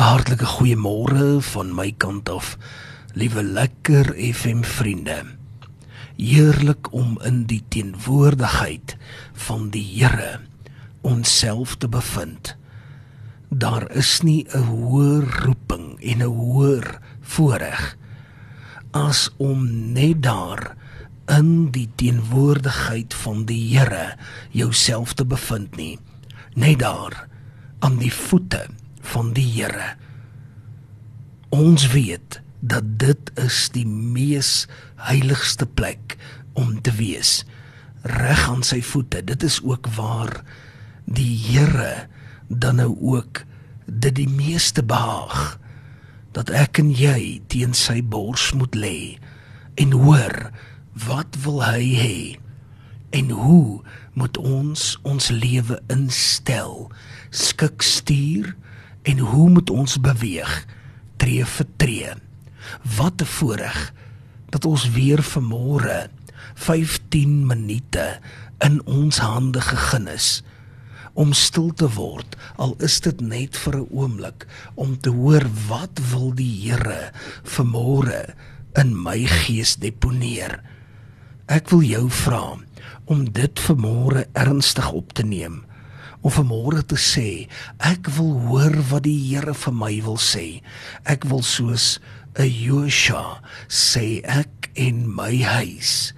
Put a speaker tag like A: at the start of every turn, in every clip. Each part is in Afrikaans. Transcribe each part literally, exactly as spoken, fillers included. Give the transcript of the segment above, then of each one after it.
A: Hartlike goeiemôre van my kant af, liewe Lekker F M vriende. Heerlik om in die teenwoordigheid van die Here onsself te bevind. Daar is nie 'n hoër roeping en 'n hoër voorreg as om net daar in die teenwoordigheid van die Here jouself te bevind nie. Net daar aan die voete van die Here. Ons weet dat dit is die mees heiligste plek om te wees, reg aan sy voete. Dit is ook waar die Here dan nou ook dit die meeste behaag, dat ek en jy teen sy bors moet lê en hoor, wat wil hy hê en hoe moet ons ons lewe instel, skik stuur en hoe moet ons beweeg, tree vir tree. Wat 'n voorreg dat ons weer vanmôre vyftien minute in ons hande gegee is om stil te word, al is dit net vir 'n oomblik, om te hoor wat wil die Here vanmôre in my gees deponeer. Ek wil jou vra om dit vanmôre ernstig op te neem, om vanmôre te sê, ek wil hoor wat die Here vir my wil sê. Ek wil soos 'n Josua sê, ek en my huis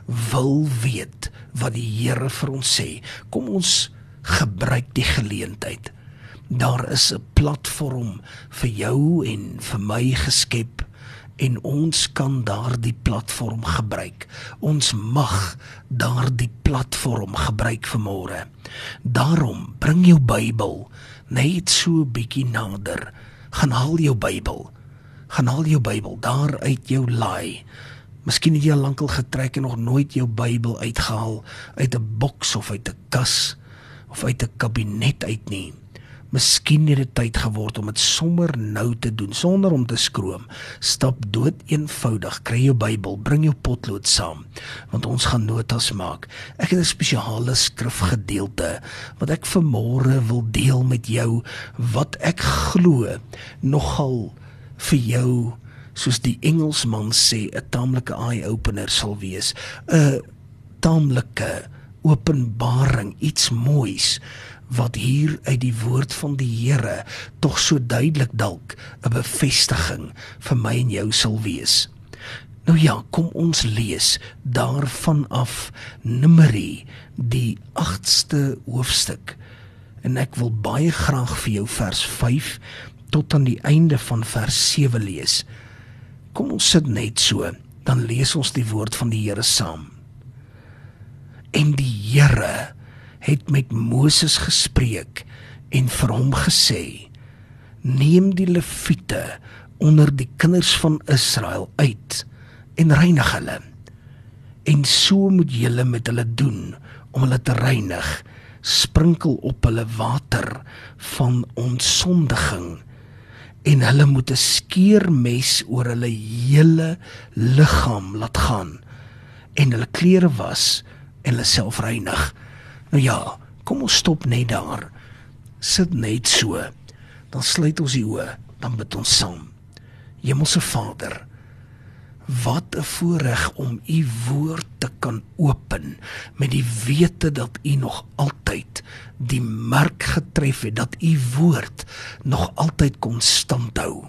A: wil weet wat die Here vir ons sê. Kom ons gebruik die geleentheid. Daar is 'n platform vir jou en vir my geskep, en ons kan daardie platform gebruik. Ons mag daardie platform gebruik vanmôre. Daarom, bring jou Bybel net so 'n bietjie nader. Gaan haal jou Bybel. Gaan haal jou Bybel daar uit jou laai. Miskien het jy al lankal getrek en nog nooit jou Bybel uitgehaal uit 'n boks of uit 'n kas of uit 'n kabinet uit nie. Miskien het dit tyd geword om dit sommer nou te doen, sonder om te skroom. Stap dood eenvoudig, kry jou Bybel, bring jou potlood saam, want ons gaan notas maak. Ek het 'n spesiale skrifgedeelte wat ek vanmôre wil deel met jou, wat ek glo nogal vir jou, soos die Engelsman sê, 'n taamlike eye-opener sal wees, 'n taamlike openbaring, iets moois, wat hier uit die woord van die Here tog so duidelik dalk 'n bevestiging vir my en jou sal wees. Nou ja, kom ons lees daarvan af Numeri, die agste hoofstuk, en ek wil baie graag vir jou vers vyf tot aan die einde van vers sewe lees. Kom ons sit net so, dan lees ons die woord van die Here saam. En die Here het met Moses gespreek en vir hom gesê, neem die Lewiete onder die kinders van Israel uit en reinig hulle, en so moet julle met hulle doen om hulle te reinig, sprinkel op hulle water van ontsondiging, en hulle moet 'n skeermes oor hulle hele liggaam laat gaan, en hulle klere was en hulle self reinig. Nou ja, kom ons stop net daar. Sit net so, dan sluit ons die oë, dan bid ons saam. Hemelse Vader, wat 'n voorreg om u woord te kan open, met die wete dat u nog altyd die mark getref het, dat u woord nog altyd konstant hou.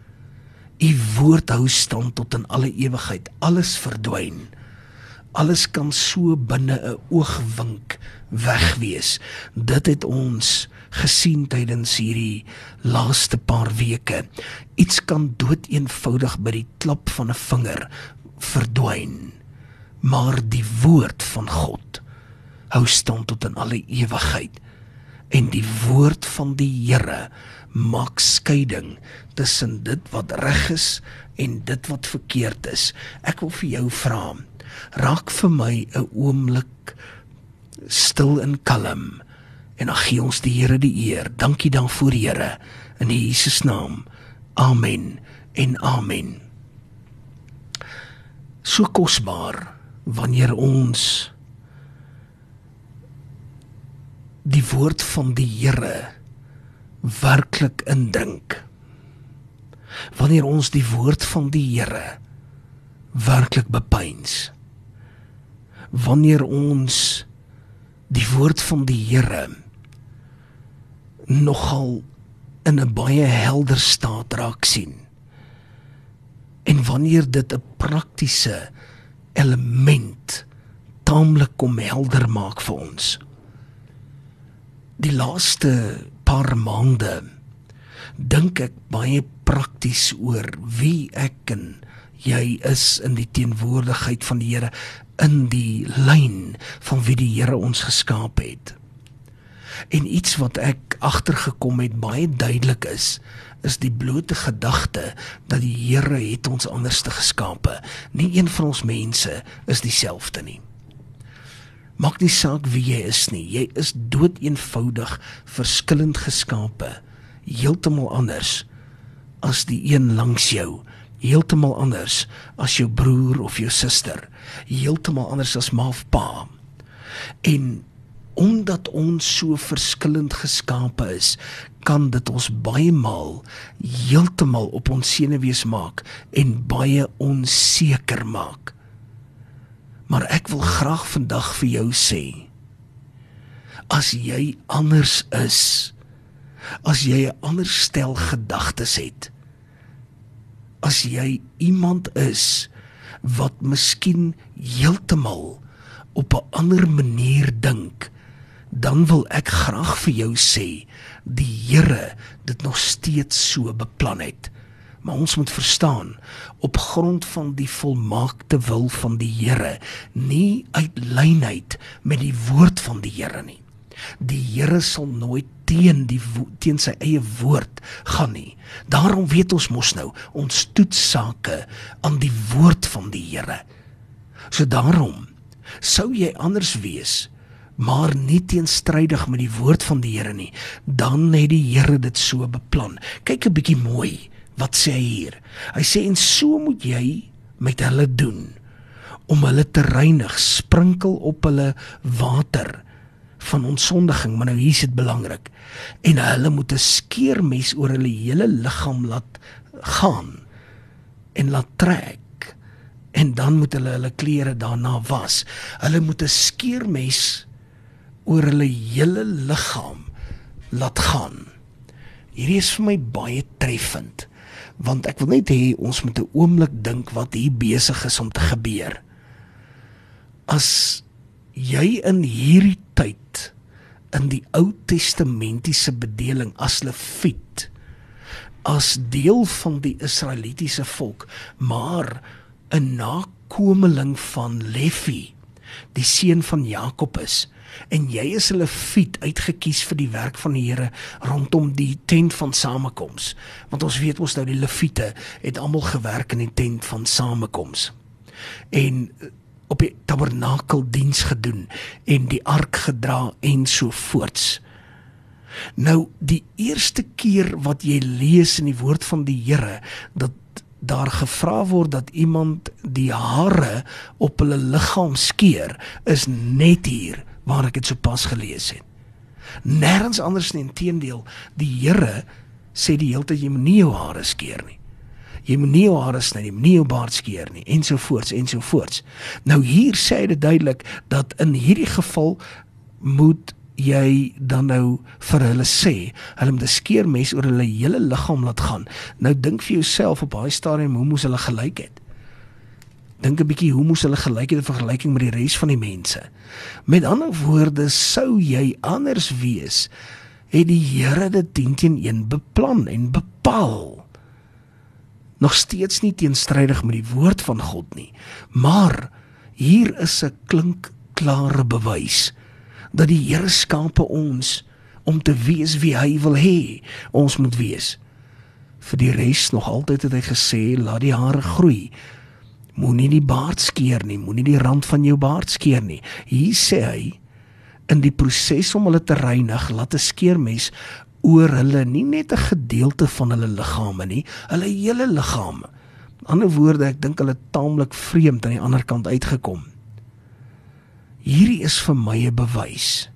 A: U woord hou stand tot in alle ewigheid, alles verdwyn. Alles kan so binne 'n oogwink wegwees. Dit het ons gesien tydens hierdie laaste paar weke. Iets kan doeteenvoudig by die klap van 'n vinger verdwyn. Maar die woord van God hou stand tot in alle ewigheid. En die woord van die Here maak skeiding tussen dit wat reg is en dit wat verkeerd is. Ek wil vir jou vra, raak vir my 'n oomblik stil en kalm, en dan gee ons die Here die eer. Dankie daarvoor, Here, in Jesus naam. Amen en amen. So kosbaar wanneer ons die woord van die Here werklik indrink. wanneer ons die woord van die Here werklik bepeins, wanneer ons die woord van die Here nogal in 'n baie helder staat raak sien, en wanneer dit 'n praktiese element taamlik kom helder maak vir ons. Die laaste paar maande dink ek baie prakties oor wie ek en jy is in die teenwoordigheid van die Here, in die lyn van wie die Here ons geskaap het. En iets wat ek agtergekom het baie duidelik is, is die blote gedagte dat die Here het ons anders te geskape. Nie een van ons mense is dieselfde nie. Maak nie saak wie jy is nie, jy is dood eenvoudig verskillend geskape, heeltemal anders as die een langs jou, heeltemal anders as jou broer of jou suster, heeltemal anders as ma of pa. En omdat ons so verskillend geskape is, kan dit ons baie maal heeltemal op ons senuwees maak en baie onseker maak. Maar ek wil graag vandag vir jou sê, as jy anders is, as jy 'n ander stel gedagtes het, as jy iemand is wat miskien heeltemal op 'n ander manier dink, dan wil ek graag vir jou sê, die Here dit nog steeds so beplan het. Maar ons moet verstaan, op grond van die volmaakte wil van die Here, nie uit lynheid met die woord van die Here nie. Die Here sal nooit teen, die, teen sy eie woord gaan nie. Daarom weet ons mos nou, ons toetssake aan die woord van die Here. So daarom, sou jy anders wees, maar nie teenstrydig met die woord van die Here nie, dan het die Here dit so beplan. Kyk 'n bietjie mooi, wat sê hy hier? Hy sê, en so moet jy met hulle doen, om hulle te reinig, sprinkel op hulle water van ontsondiging, maar nou hier is dit belangrik, en hulle moet 'n skeermes oor hulle hele liggaam laat gaan, en laat trek, en dan moet hulle hulle klere daarna was. Hulle moet 'n skeermes oor hulle hele liggaam laat gaan. Hierdie is vir my baie treffend, want ek wil net hê ons moet 'n oomblik dink wat hier besig is om te gebeur. As jy in hierdie tyd, in die Ou Testamentiese bedeling as Lewiet, as deel van die Israelitiese volk, maar 'n nakomeling van Levi, die seun van Jakob is, en jy is 'n Lewiet uitgekies vir die werk van die Here rondom die tent van samekoms, want ons weet ons nou die Lewiete het almal gewerk in die tent van samekoms, en op die tabernakeldiens gedoen, en die ark gedra, en so voorts. Nou, die eerste keer wat jy lees in die woord van die Here, dat daar gevra word dat iemand die hare op hulle liggaam skeer, is net hier, waar ek het so pas gelees het. Nergens anders nie, inteendeel, die Here sê die hele tyd, jy moet nie jou hare skeer nie. Jy moet nie jou hare sny, jy moet nie jou baard skeer nie, ensovoorts, ensovoorts. Nou hier sê hy dit duidelik, dat in hierdie geval moet jy dan nou vir hulle sê, hulle moet 'n skeermes oor hulle hele liggaam laat gaan. Nou dink vir jouself op daai stadium, hoe moes hulle gelyk het? Dink 'n bietjie, hoe moes hulle gelyk het in vergelyking met die res van die mense? Met ander woorde, sou jy anders wees, het die Here dit tien teen een beplan en bepaal. Nog steeds nie teenstrydig met die woord van God nie, maar hier is 'n klinkklare bewys, dat die Here skape ons om te wees wie hy wil hê ons moet wees. Vir die res nog altyd het hy gesê, laat die hare groei, moenie die baard skeer nie, moenie die rand van jou baard skeer nie. Hier sê hy, in die proses om hulle te reinig, laat 'n skeermes oor hulle, nie net 'n gedeelte van hulle liggame nie, hulle hele liggame. In ander woorde, ek dink hulle taamlik vreemd aan die ander kant uitgekom. Hierdie is vir my 'n bewys,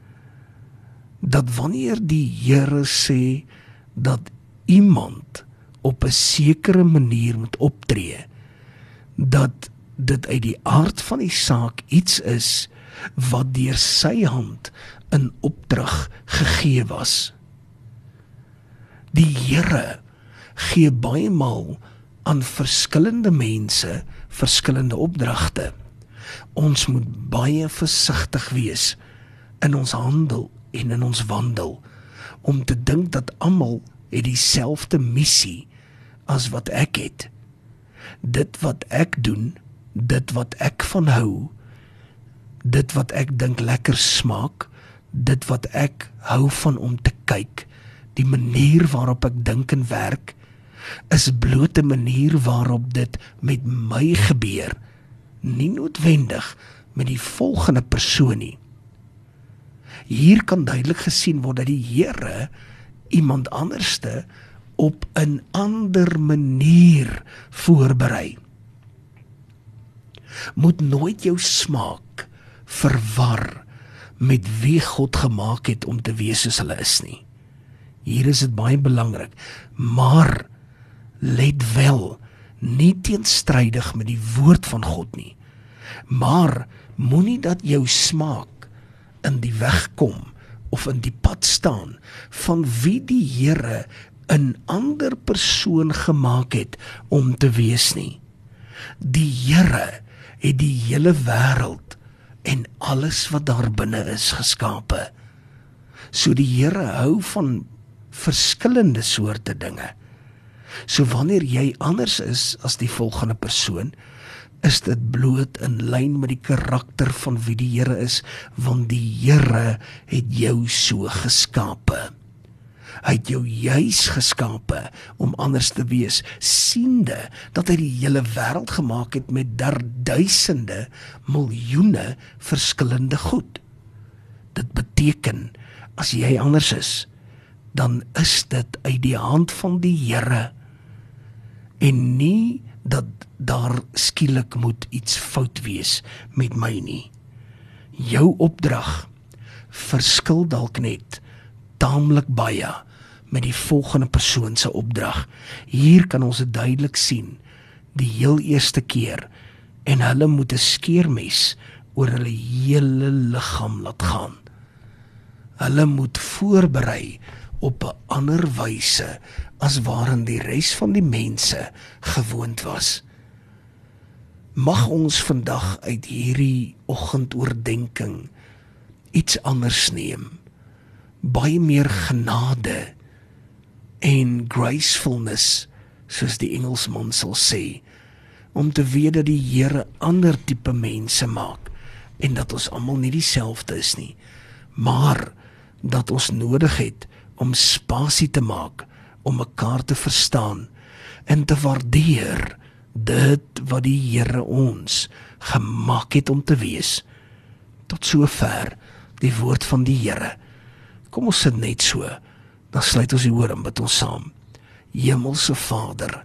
A: dat wanneer die Here sê, dat iemand op 'n sekere manier moet optree, dat dit uit die aard van die saak iets is wat deur sy hand in opdrag gegee was. Die Here gee baie maal aan verskillende mense verskillende opdragte. Ons moet baie versigtig wees in ons handel en in ons wandel, om te dink dat almal het dieselfde missie as wat ek het. Dit wat ek doen, dit wat ek van hou, dit wat ek dink lekker smaak, dit wat ek hou van om te kyk, die manier waarop ek dink en werk, is bloot 'n manier waarop dit met my gebeur, nie noodwendig met die volgende persoon nie. Hier kan duidelik gesien word dat die Here iemand anderste op 'n ander manier voorberei. Moet nooit jou smaak verwar met wie God gemaak het om te wees soos hulle is nie. Hier is dit baie belangrik, maar let wel, nie teenstrydig met die woord van God nie, maar moenie dat jou smaak in die weg kom of in die pad staan van wie die Here 'n ander persoon gemaak het om te wees nie. Die Here het die hele wêreld en alles wat daar binne is geskape. So die Here hou van verskillende soorte dinge. So wanneer jy anders is as die volgende persoon, is dit bloot in lyn met die karakter van wie die Here is, want die Here het jou so geskape. Hy het jou juis geskape om anders te wees, siende dat hy die hele wêreld gemaak het met daar duisende, miljoene verskillende goed. Dit beteken, as jy anders is, dan is dit uit die hand van die Here, en nie dat daar skielik moet iets fout wees met my nie. Jou opdrag verskil dalk net taamlik baie met die volgende persoon se opdrag. Hier kan ons dit duidelik sien, die heel eerste keer, en hulle moet 'n skeermes oor hulle hele liggaam laat gaan. Hulle moet voorberei op 'n ander wyse as waarin die res van die mense gewoond was. Mag ons vandag uit hierdie oggendoordenking iets anders neem, baie meer genade en gracefulness, soos die Engelsman sal sê, om te weet dat die Here ander tipe mense maak, en dat ons almal nie dieselfde is nie, maar dat ons nodig het om spasie te maak, om mekaar te verstaan, en te waardeer dit wat die Here ons gemaak het om te wees. Tot sover die woord van die Here. Kom ons sit net so, dan sluit ons die oor en bid ons saam. Hemelse Vader,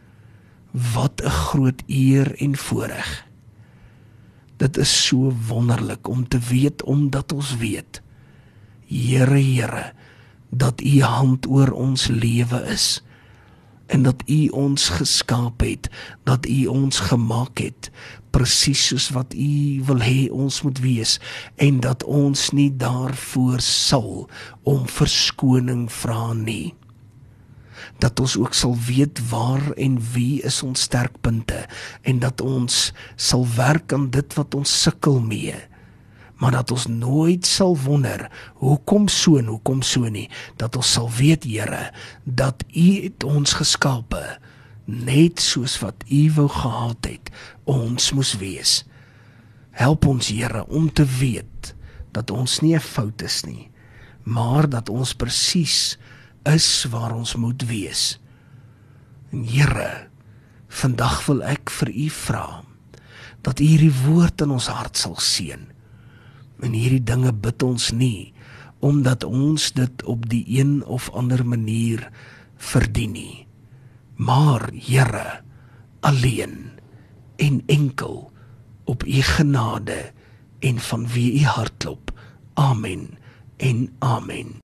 A: wat 'n groot eer en voorreg. Dit is so wonderlik om te weet, omdat ons weet, Here, Here, dat U hand oor ons lewe is, en dat U ons geskaap het, dat U ons gemaak het, presies soos wat U wil hê ons moet wees, en dat ons nie daarvoor sal om verskoning vra nie. Dat ons ook sal weet waar en wie is ons sterkpunte, en dat ons sal werk aan dit wat ons sukkel mee, maar dat ons nooit sal wonder, hoekom so en hoekom so nie, dat ons sal weet, Here, dat U het ons geskape, net soos wat U wou gehad het, ons moes wees. Help ons, Here, om te weet, dat ons nie 'n fout is nie, maar dat ons presies is waar ons moet wees. En Here, vandag wil ek vir U vra, dat U hierdie woord in ons hart sal seën. En hierdie dinge bid ons nie, omdat ons dit op die een of ander manier verdien nie. Maar, Here, alleen en enkel op U genade en van wie U hartklop. Amen en amen.